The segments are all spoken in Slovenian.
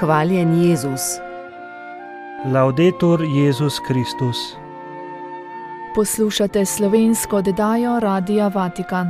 Hvaljen Jezus. Laudetur Jezus Kristus. Poslušate slovensko oddajo Radia Vatikan.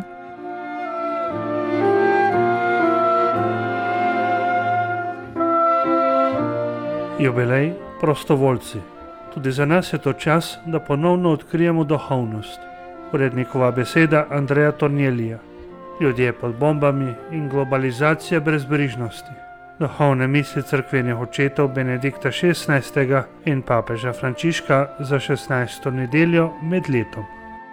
Jubilej prostovoljci. Tudi za nas je to čas, da ponovno odkrijemo duhovnost. Urednikova beseda Andreja Tornjelija. Ljudje pod bombami in globalizacija brezbrižnosti. Duhovne misli cerkvenih očetov Benedikta XVI. In papeža Frančiška za 16. nedeljo med letom.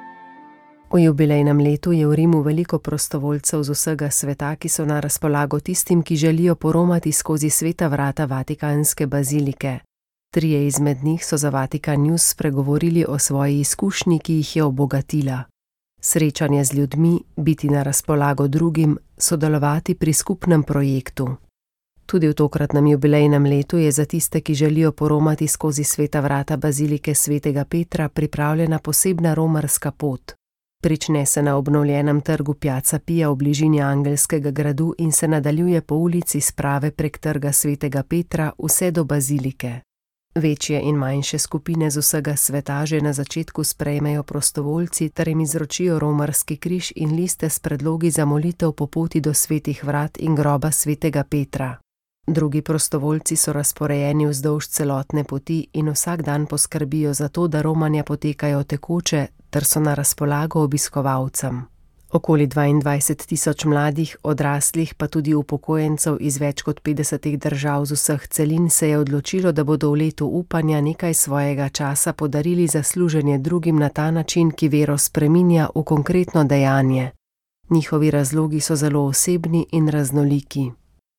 V jubilejnem letu je v Rimu veliko prostovoljcev z vsega sveta, ki so na razpolago tistim, ki želijo poromati skozi sveta vrata Vatikanske bazilike. Trije izmed njih so za Vatikan News spregovorili o svoji izkušnji, ki jih je obogatila. Srečanje z ljudmi, biti na razpolago drugim, sodelovati pri skupnem projektu. Tudi v tokratnem jubilejnem letu je za tiste, ki želijo poromati skozi sveta vrata bazilike svetega Petra, pripravljena posebna romarska pot. Prične se na obnovljenem trgu Piazza Pia v bližini Angelskega gradu in se nadaljuje po ulici Sprave prek trga svetega Petra vse do bazilike. Večje in manjše skupine z vsega sveta že na začetku sprejmejo prostovoljci ter jim izročijo romarski križ in liste s predlogi za molitev po poti do svetih vrat in groba svetega Petra. Drugi prostovoljci so razporejeni vzdolž celotne poti in vsak dan poskrbijo za to, da romanja potekajo tekoče ter so na razpolago obiskovalcem. Okoli 22.000 mladih, odraslih pa tudi upokojencev iz več kot 50 držav z vseh celin se je odločilo, da bodo v letu upanja nekaj svojega časa podarili za služenje drugim na ta način, ki vero spreminja v konkretno dejanje. Njihovi razlogi so zelo osebni in raznoliki.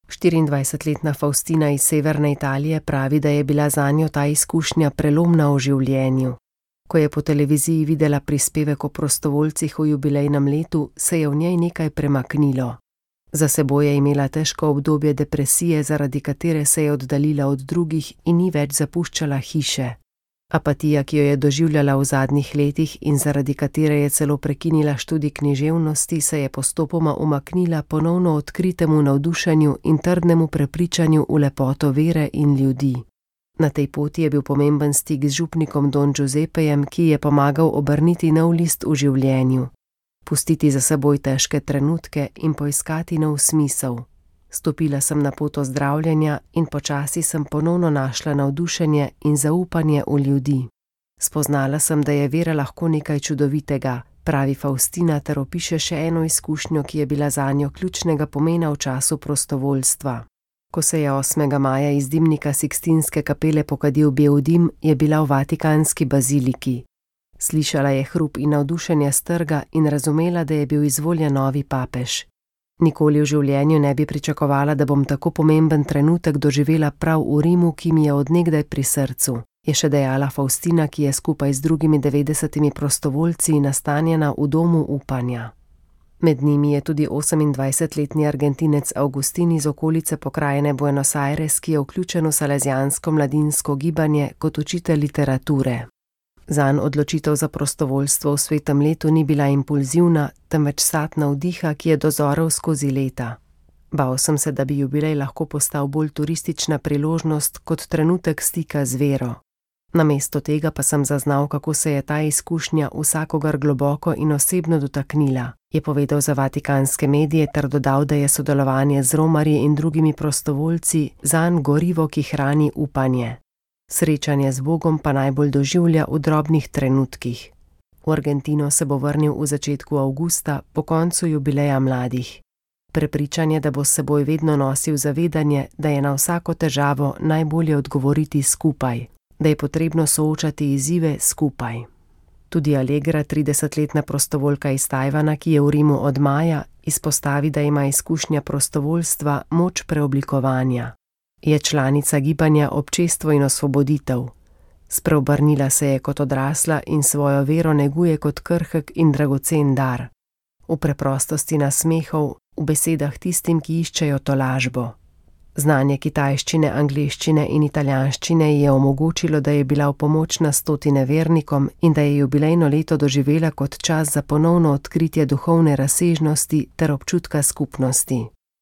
24-letna Faustina iz severne Italije pravi, da je bila zanjo ta izkušnja prelomna v življenju. Ko je po televiziji videla prispevek o prostovoljcih v jubilejnem letu, se je v njej nekaj premaknilo. Za seboj je imela težko obdobje depresije, zaradi katere se je oddaljila od drugih in ni več zapuščala hiše. Apatija, ki jo je doživljala v zadnjih letih in zaradi katere je celo prekinila študij književnosti, se je postopoma umaknila ponovno odkritemu navdušenju in trdnemu prepričanju v lepoto vere in ljudi. Na tej poti je bil pomemben stik z župnikom Don Giuseppejem, ki je pomagal obrniti nov list v življenju, pustiti za seboj težke trenutke in poiskati nov smisel. Stopila sem na pot ozdravljenja in počasi sem ponovno našla navdušenje in zaupanje v ljudi. Spoznala sem, da je vera lahko nekaj čudovitega, pravi Faustina ter opiše še eno izkušnjo, ki je bila zanjo ključnega pomena v času prostovoljstva. Ko se je 8. maja iz dimnika Sikstinske kapele pokadil bel dim, je bila v Vatikanski baziliki. Slišala je hrup in navdušenje s trga in razumela, da je bil izvoljen novi papež. Nikoli v življenju ne bi pričakovala, da bom tako pomemben trenutek doživela prav v Rimu, ki mi je od nekdaj pri srcu, je še dejala Faustina, ki je skupaj z drugimi 90 prostovoljci nastanjena v domu upanja. Med njimi je tudi 28-letni Argentinec Augustin iz okolice pokrajine Buenos Aires, ki je vključen v salezijansko mladinsko gibanje kot učitelj literature. Zanj odločitev za prostovoljstvo v svetem letu ni bila impulzivna, temveč sad navdiha, ki je dozoral skozi leta. Bal sem se, da bi jubilej lahko postal bolj turistična priložnost kot trenutek stika z vero. Namesto tega pa sem zaznal, kako se je ta izkušnja vsakogar globoko in osebno dotaknila, je povedal za vatikanske medije ter dodal, da je sodelovanje z romarji in drugimi prostovoljci zanj gorivo, ki hrani upanje. Srečanje z Bogom pa najbolj doživlja v drobnih trenutkih. V Argentino se bo vrnil v začetku avgusta, po koncu jubileja mladih. Prepričanje, da bo s seboj vedno nosil zavedanje, da je na vsako težavo najbolje odgovoriti skupaj, da je potrebno soočati izzive skupaj. Tudi Allegra, 30-letna prostovoljka iz Tajvana, ki je v Rimu od maja, izpostavi, da ima izkušnja prostovoljstva moč preoblikovanja. Je članica gibanja Občestvo in osvoboditev. Spreobrnila se je kot odrasla in svojo vero neguje kot krhek in dragocen dar. V preprostosti nasmehov, v besedah tistim, ki iščejo tolažbo. Znanje kitajščine, angleščine in italijanščine je omogočilo, da je bila v pomoč na stotine vernikom in da je jubilejno leto doživela kot čas za ponovno odkritje duhovne razsežnosti ter občutka skupnosti.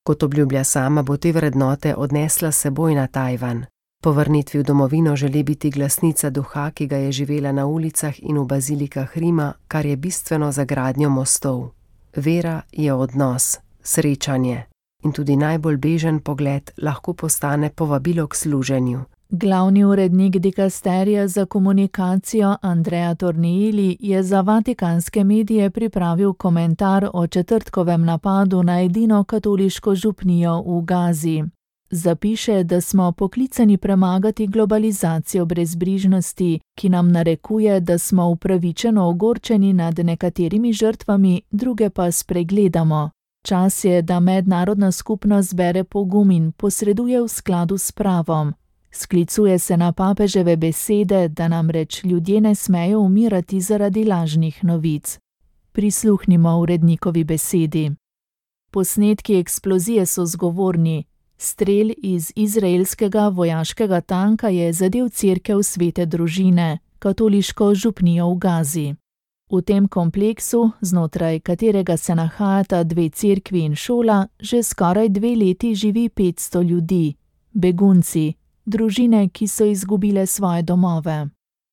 Kot obljublja sama, bo te vrednote odnesla s seboj na Tajvan. Po vrnitvi v domovino želi biti glasnica duha, ki ga je živela na ulicah in v bazilikah Rima, kar je bistveno za gradnjo mostov. Vera je odnos, srečanje in tudi najbolj bežen pogled lahko postane povabilo k služenju. Glavni urednik dikasterija za komunikacijo Andrea Tornielli je za vatikanske medije pripravil komentar o četrtkovem napadu na edino katoliško župnijo v Gazi. Zapiše, da smo poklicani premagati globalizacijo brezbrižnosti, ki nam narekuje, da smo upravičeno ogorčeni nad nekaterimi žrtvami, druge pa spregledamo. Čas je, da mednarodna skupnost zbere pogum in posreduje v skladu s pravom. Sklicuje se na papeževe besede, da namreč ljudje ne smejo umirati zaradi lažnih novic. Prisluhnimo urednikovi besedi. Posnetki eksplozije so zgovorni. Strel iz izraelskega vojaškega tanka je zadel cerkev Svete družine, katoliško župnijo v Gazi. V tem kompleksu, znotraj katerega se nahajata 2 cerkvi in šola, že skoraj 2 leti živi 500 ljudi, begunci, družine, ki so izgubile svoje domove.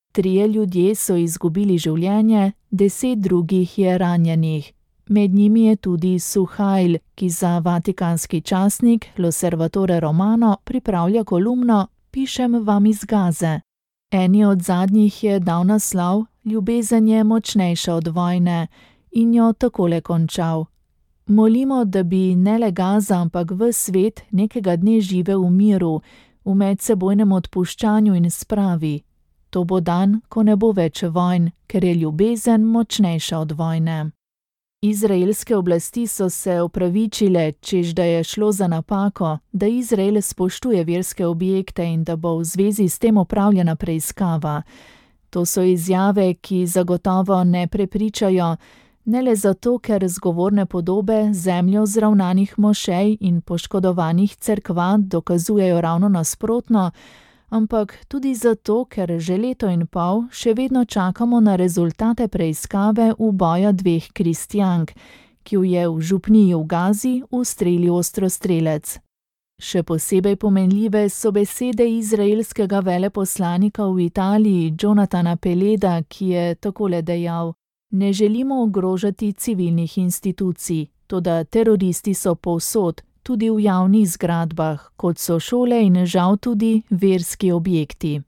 3 ljudje so izgubili življenje, 10 drugih je ranjenih. Med njimi je tudi Suhail, ki za vatikanski časnik L'Osservatore Romano pripravlja kolumno Pišem vam iz Gaze. Eni od zadnjih je dal naslov Ljubezen je močnejša od vojne in jo takole končal. Molimo, da bi ne le Gaza, ampak ves svet nekega dne živel v miru, v medsebojnem odpuščanju in spravi. To bo dan, ko ne bo več vojn, ker je ljubezen močnejša od vojne. Izraelske oblasti so se opravičile, češ da je šlo za napako, da Izrael spoštuje verske objekte in da bo v zvezi s tem opravljena preiskava. To so izjave, ki zagotovo ne prepričajo, ne le zato, ker zgovorne podobe zemljo zravnanih mošej in poškodovanih cerkva dokazujejo ravno nasprotno, ampak tudi zato, ker že 1,5 leta še vedno čakamo na rezultate preiskave uboja 2 kristjank, ki ju je v župniji v Gazi ustrelil ostrostrelec. Še posebej pomenljive so besede izraelskega veleposlanika v Italiji Jonathana Peleda, ki je takole dejal: Ne želimo ogrožati civilnih institucij, toda teroristi so povsod, tudi v javnih zgradbah, kot so šole in žal tudi verski objekti.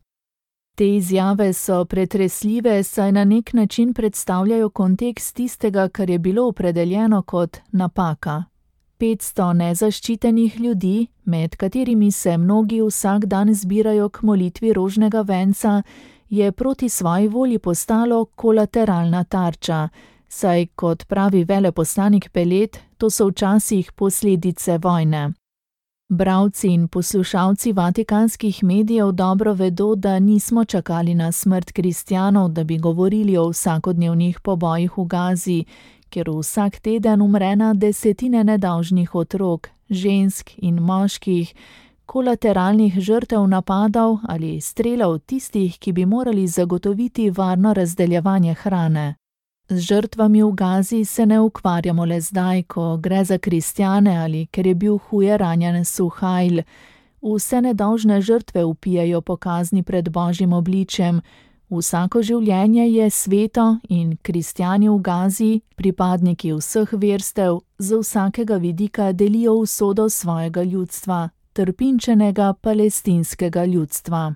Te izjave so pretresljive, saj na nek način predstavljajo kontekst tistega, kar je bilo opredeljeno kot napaka. 500 nezaščitenih ljudi, med katerimi se mnogi vsak dan zbirajo k molitvi rožnega venca, je proti svoji volji postalo kolateralna tarča, saj, kot pravi veleposlanik Peled, to so včasih posledice vojne. Bralci in poslušalci vatikanskih medijev dobro vedo, da nismo čakali na smrt kristjanov, da bi govorili o vsakodnevnih pobojih v Gazi, kjer vsak teden umre na desetine nedolžnih otrok, žensk in moških, kolateralnih žrtev napadov ali strelov tistih, ki bi morali zagotoviti varno razdeljevanje hrane. Z žrtvami v Gazi se ne ukvarjamo le zdaj, ko gre za kristjane ali ker je bil huje ranjen Suhail. Vse nedolžne žrtve vpijajo po kazni pred Božjim obličjem. Vsako življenje je sveto in kristjani v Gazi, pripadniki vseh verstev, z vsakega vidika delijo usodo svojega ljudstva, trpinčenega palestinskega ljudstva.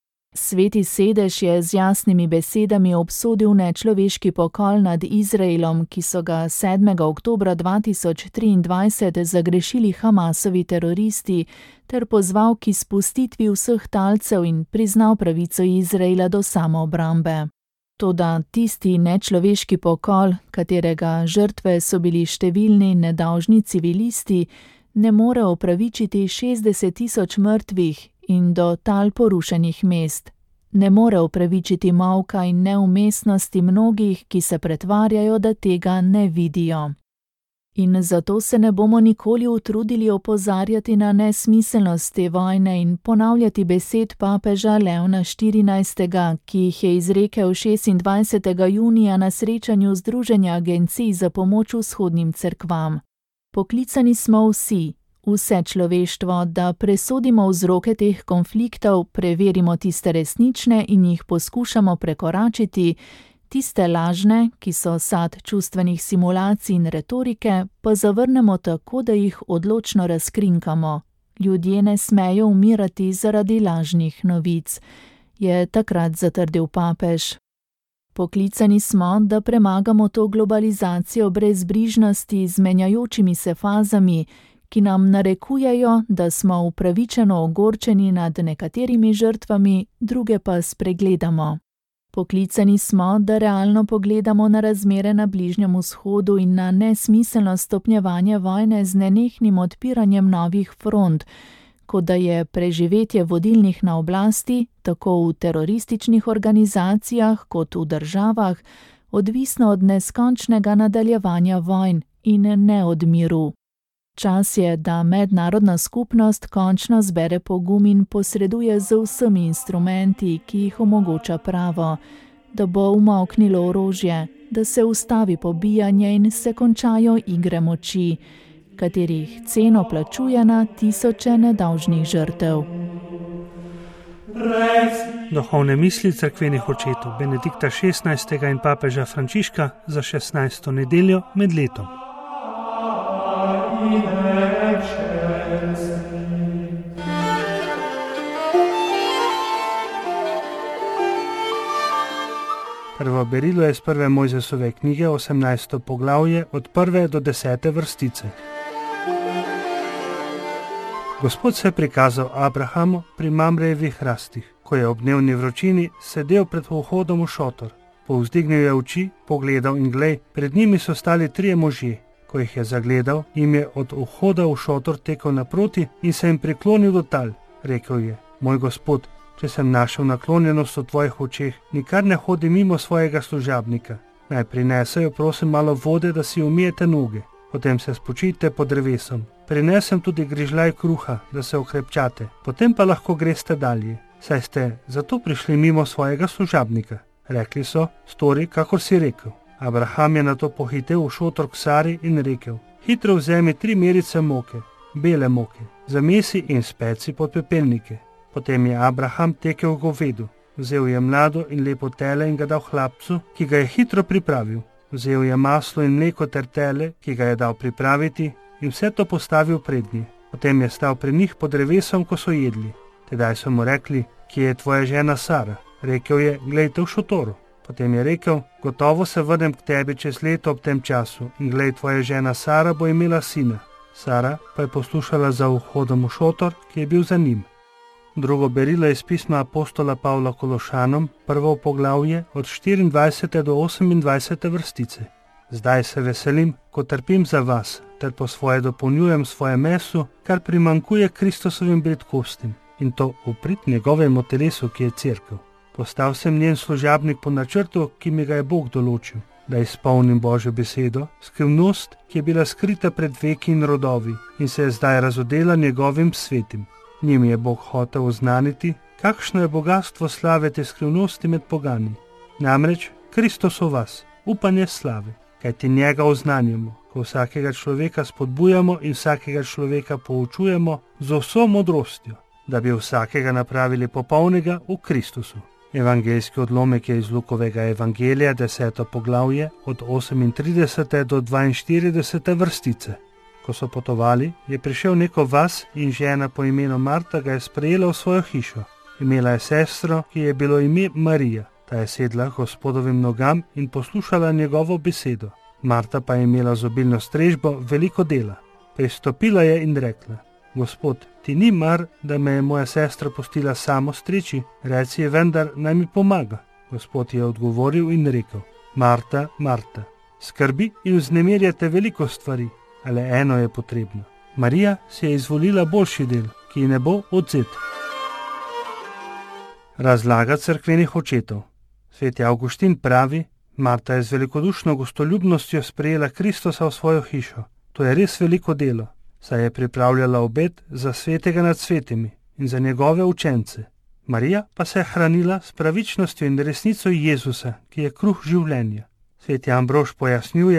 Sveti sedež je z jasnimi besedami obsodil nečloveški pokol nad Izraelom, ki so ga 7. oktobra 2023 zagrešili Hamasovi teroristi, ter pozval k izpustitvi vseh talcev in priznal pravico Izraela do samoobrambe. Toda tisti nečloveški pokol, katerega žrtve so bili številni nedolžni civilisti, ne more opravičiti 60.000 mrtvih in do tal porušenih mest. Ne more opravičiti molka in neumestnosti mnogih, ki se pretvarjajo, da tega ne vidijo. In zato se ne bomo nikoli utrudili opozarjati na nesmiselnost te vojne in ponavljati besed papeža Leona XIV., ki jih je izrekel 26. junija na srečanju Združenja agencij za pomoč vzhodnim cerkvam. Poklicani smo vsi, vse človeštvo, da presodimo vzroke teh konfliktov, preverimo tiste resnične in jih poskušamo prekoračiti, tiste lažne, ki so sad čustvenih simulacij in retorike, pa zavrnemo tako, da jih odločno razkrinkamo. Ljudje ne smejo umirati zaradi lažnih novic, je takrat zatrdil papež. Poklicani smo, da premagamo to globalizacijo brezbrižnosti z menjajočimi se fazami, ki nam narekujejo, da smo upravičeno ogorčeni nad nekaterimi žrtvami, druge pa spregledamo. Poklicani smo, da realno pogledamo na razmere na Bližnjem vzhodu in na nesmiselno stopnjevanje vojne z nenehnim odpiranjem novih front, kot da je preživetje vodilnih na oblasti, tako v terorističnih organizacijah kot v državah, odvisno od neskončnega nadaljevanja vojn in ne od miru. Čas je, da mednarodna skupnost končno zbere pogum in posreduje z vsemi instrumenti, ki jih omogoča pravo, da bo umolknilo orožje, da se ustavi pobijanje in se končajo igre moči, katerih ceno plačuje na tisoče nedolžnih žrtev. Duhovne misli cerkvenih očetov Benedikta XVI. In papeža Frančiška za 16. nedeljo med letom. Prvo berilo je iz prve Mojzesove knjige, 18. poglavje, od 1. do 10. vrstice. Gospod se je prikazal Abrahamu pri Mamrejevih hrastih, ko je ob dnevni vročini sedel pred vhodom v šotor. Povzdignil je oči, pogledal in glej, pred njimi so stali 3 možje. Ko jih je zagledal, jim je od vhoda v šotor tekel naproti in se jim priklonil do tal. Rekel je: Moj gospod, če sem našel naklonjenost v tvojih očeh, nikar ne hodi mimo svojega služabnika. Naj prinesejo, prosim, malo vode, da si umijete noge. Potem se spočijte pod drevesom. Prinesem tudi grižljaj kruha, da se okrepčate. Potem pa lahko greste dalje, saj ste zato prišli mimo svojega služabnika. Rekli so: Stori, kakor si rekel. Abraham je nato pohitel v šotor k Sari in rekel: Hitro vzemi 3 merice moke, bele moke, zamesi in speci pod pepelnike. Potem je Abraham tekel govedu, vzel je mlado in lepo tele in ga dal hlapcu, ki ga je hitro pripravil. Vzel je maslo in mleko ter tele, ki ga je dal pripraviti, in vse to postavil pred njih. Potem je stal pri njih pod drevesom, ko so jedli. Tedaj so mu rekli: Kje je tvoja žena Sara? Rekel je: Glejte v šotoru. Potem je rekel: Gotovo se vrnem k tebi čez leto ob tem času in glej, tvoja žena Sara bo imela sina. Sara pa je poslušala za vhodom v šotor, ki je bil za njim. Drugo berilo je iz pisma apostola Pavla Kološanom, prvo poglavje, od 24. do 28. vrstice. Zdaj se veselim, ko trpim za vas, ter po svoje dopolnjujem svoje meso, kar primankuje Kristusovim bridkostim, in to v prid njegovemu telesu, ki je cerkev. Postal sem njen služabnik po načrtu, ki mi ga je Bog določil, da izpolnim Božjo besedo, skrivnost, ki je bila skrita pred veki in rodovi in se je zdaj razodela njegovim svetim. Njim je Bog hotel oznaniti, kakšno je bogastvo slave te skrivnosti med pogani. Namreč Kristus v vas, upanje slave, kajti njega oznanjamo, ko vsakega človeka spodbujamo in vsakega človeka poučujemo z vso modrostjo, da bi vsakega napravili popolnega v Kristusu. Evangeljski odlomek je iz Lukovega evangelija, 10. poglavje, od 38. do 42. vrstice. Ko so potovali, je prišel neko vas in žena po imenu Marta ga je sprejela v svojo hišo. Imela je sestro, ki je bilo ime Marija. Ta je sedla k Gospodovim nogam in poslušala njegovo besedo. Marta pa je imela z obilno strežbo veliko dela. Pristopila je in rekla: Gospod, ti ni mar, da me je moja sestra pustila samo streči, reci je vendar, naj mi pomaga. Gospod je odgovoril in rekel: Marta, Marta, skrbi in vznemirjate veliko stvari, ale eno je potrebno. Marija si je izvolila boljši del, ki ji ne bo odvzet. Razlaga cerkvenih očetov. Sveti Avguštin pravi: Marta je z velikodušno gostoljubnostjo sprejela Kristusa v svojo hišo. To je res veliko delo, saj je pripravljala obed za svetega nad svetimi in za njegove učence. Marija pa se je hranila s pravičnostjo in resnico Jezusa, ki je kruh življenja. Sveti Ambrož pojasnjuje: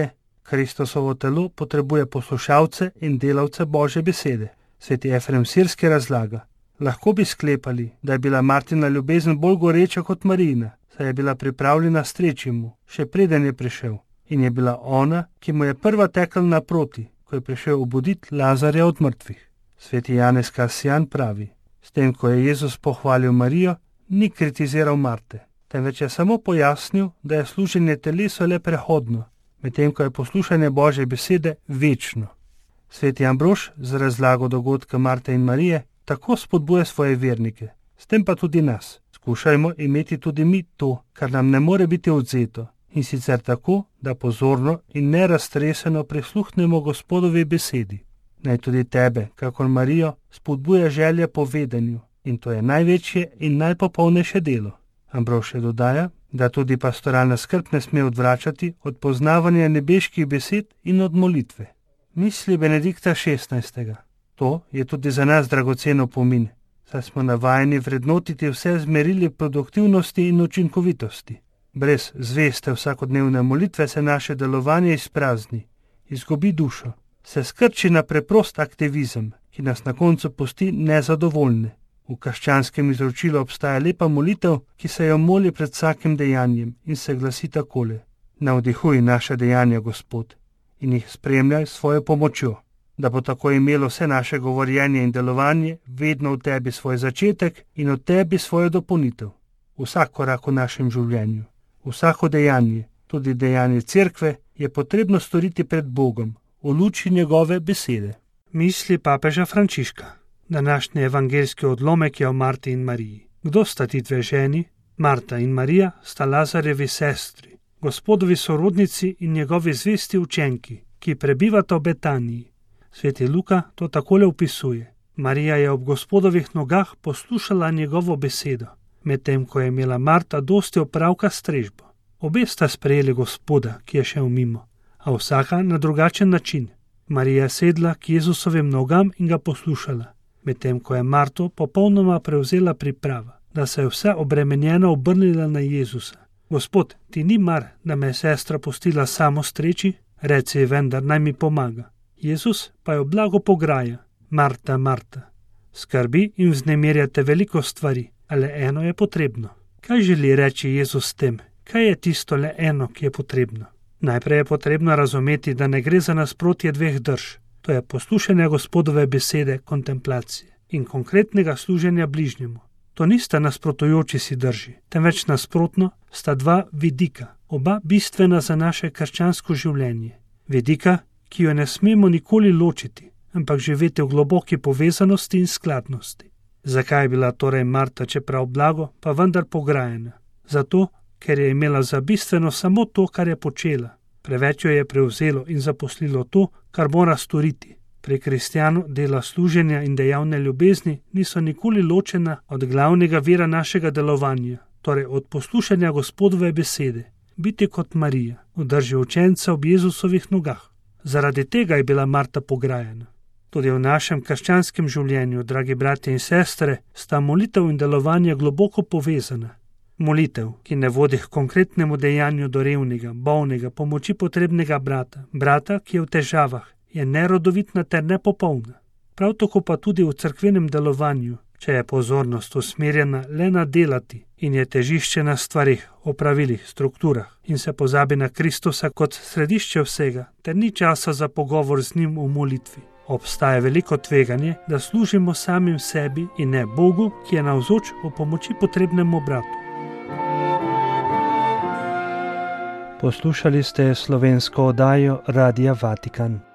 Kristusovo telo potrebuje poslušalce in delavce Božje besede. Sveti Efrem Sirski razlaga: lahko bi sklepali, da je bila Martina ljubezen bolj goreča kot Marijina, saj je bila pripravljena streči mu, še preden je prišel, in je bila ona, ki mu je prva tekla naproti, ko je prišel obuditi Lazarja od mrtvih. Sveti Janez Kasjan pravi: s tem, ko je Jezus pohvalil Marijo, ni kritiziral Marte, temveč je samo pojasnil, da je služenje telesu le prehodno, medtem ko je poslušanje Božje besede večno. Sveti Ambrož z razlago dogodka Marte in Marije tako spodbuja svoje vernike, s tem pa tudi nas. Skušajmo imeti tudi mi to, kar nam ne more biti odvzeto, in sicer tako, da pozorno in neraztreseno prisluhnemo Gospodovi besedi. Naj tudi tebe, kakor Marijo, spodbuja želja po vedenju, in to je največje in najpopolnejše delo. Ambrož dodaja, da tudi pastoralna skrb ne sme odvračati od poznavanja nebeških besed in od molitve. Misli Benedikta XVI. To je tudi za nas dragocen opomin, saj smo navajeni vrednotiti vse z merili produktivnosti in učinkovitosti. Brez zveste vsakodnevne molitve se naše delovanje izprazni, izgubi dušo, se skrči na preprost aktivizem, ki nas na koncu pusti nezadovoljne. V krščanskem izročilu obstaja lepa molitev, ki se jo moli pred vsakim dejanjem in se glasi takole: navdihuj naše dejanja, Gospod, in jih spremljaj s svojo pomočjo, da bo tako imelo vse naše govorjenje in delovanje vedno v tebi svoj začetek in v tebi svojo dopolnitev. Vsak korak v našem življenju, vsako dejanje, tudi dejanje cerkve, je potrebno storiti pred Bogom, v luči njegove besede. Misli papeža Frančiška. Današnji evangeljski odlomek je o Marti in Mariji. Kdo sta ti dve ženi? Marta in Marija sta Lazarjevi sestri, Gospodovi sorodnici in njegovi zvesti učenki, ki prebivata v Betaniji. Sveti Luka to takole opisuje: Marija je ob Gospodovih nogah poslušala njegovo besedo, medtem ko je imela Marta dosti opravka s strežbo. Obe sta sprejeli Gospoda, ki je šel mimo, a vsaka na drugačen način. Marija je sedla k Jezusovim nogam in ga poslušala, medtem ko je Marto popolnoma prevzela priprava, da se je vse obremenjena obrnila na Jezusa. Gospod, ti ni mar, da me je sestra pustila samo streči? Reci ji vendar, naj mi pomaga. Jezus pa jo blago pograja: Marta, Marta, skrbi in vznemirjate veliko stvari, a le eno je potrebno. Kaj želi reči Jezus s tem? Kaj je tisto le eno, ki je potrebno? Najprej je potrebno razumeti, da ne gre za nasprotje dveh drž. To je poslušanje Gospodove besede, kontemplacije in konkretnega služenja bližnjemu. To nista nasprotujoči si drži, temveč nasprotno sta dva vidika, oba bistvena za naše krščansko življenje. Vidika, ki jo ne smemo nikoli ločiti, ampak živeti v globoki povezanosti in skladnosti. Zakaj je bila torej Marta, čeprav blago, pa vendar pograjena? Zato, ker je imela za bistveno samo to, kar je počela. Preveč jo je prevzelo in zaposlilo to, kar mora storiti. Pri kristjanu dela služenja in dejavne ljubezni niso nikoli ločena od glavnega vira našega delovanja, torej od poslušanja Gospodove besede, biti kot Marija, v drži učenca ob Jezusovih nogah. Zaradi tega je bila Marta pograjena. Tudi v našem krščanskem življenju, dragi bratje in sestre, sta molitev in delovanje globoko povezana. Molitev, ki ne vodi k konkretnemu dejanju do revnega, bolnega, pomoči potrebnega brata, ki je v težavah, je nerodovitna ter nepopolna. Prav tako pa tudi v cerkvenem delovanju, če je pozornost usmerjena le na delati in je težišče na stvarih, opravilih, strukturah in se pozabi na Kristusa kot središče vsega, ter ni časa za pogovor z njim v molitvi. Obstaja veliko tveganje, da služimo samim sebi in ne Bogu, ki je navzoč v pomoči potrebnemu bratu. Poslušali ste slovensko oddajo Radia Vatikan.